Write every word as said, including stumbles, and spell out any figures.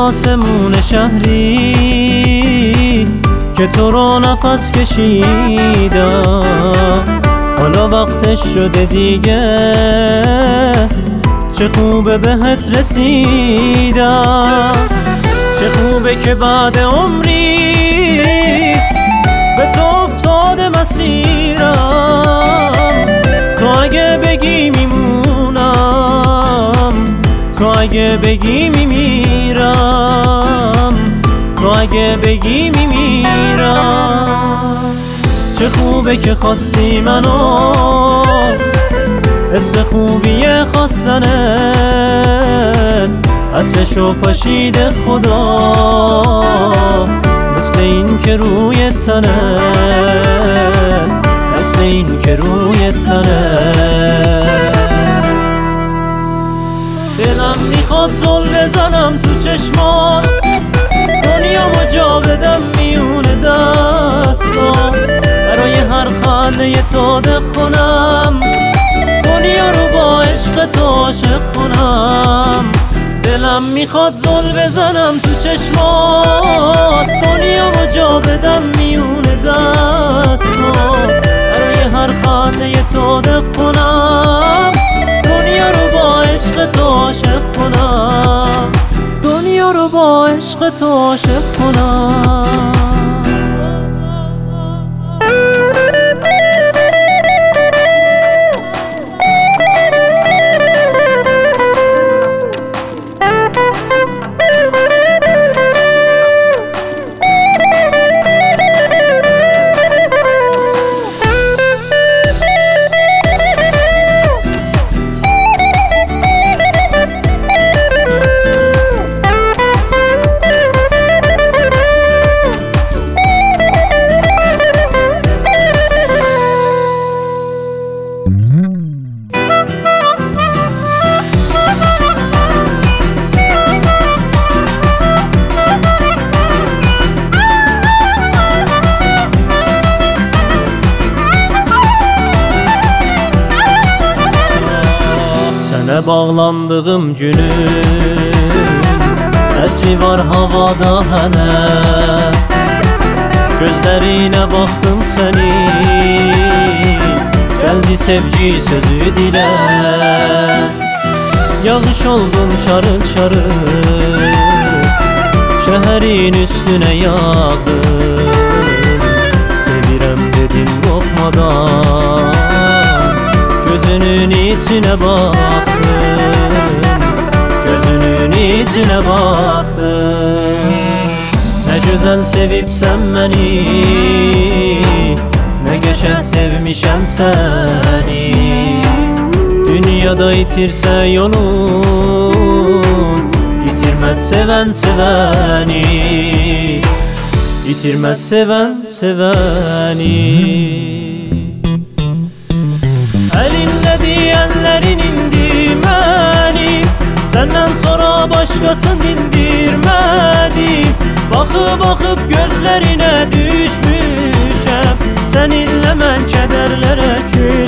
آسمون شهری که تو رو نفس کشیدم، حالا وقتش شده دیگه، چه خوبه بهت رسیدم. چه خوبه که بعد عمری به تو افتاده مسیرم. تو اگه بگی میمونم، تو اگه بگی میمیرم، تو اگه بگی میمیرم. چه خوبه که خواستی منو، حس خوبیه خواستنت، عطرشو پاشیده خدا، مثل این که روی تنت، مثل این که روی تنت. دلم میخواد زل بزنم تو چشمات، دنیامو جا بدم میونه دستام، برای هر خنده تو بخونم، دنیا رو با عشق تو عاشق کنم. دلم میخواد زل بزنم تو چشمات، دنیامو جا بدم میونه دستام، برای هر خنده تو بخونم، دنیا رو با عشق تو عاشق کنم، دنیا رو با عشق تو عاشق کنم. Sənə bağlandığım günün ətri var havada hənə, gözlərinə baxdım sənin, gəldi sevgi sözü dilə. Yağış oldun şarıl şarıl, şəhərin üstünə yağdım, sevirəm dedim qorxmadan, gözünün içine baktım, gözünün içine baktım. Ne güzel sevipsen beni, ne geçen sevmişem seni. Dünyada itirse yolun, itirmez seven seveni, itirmez seven seveni. Elinde diyenlerin indirmeni, senden sonra başkasın dindirmedi. Bakıp bakıp gözlerine düşmüşem, seninle mən kederlere küs.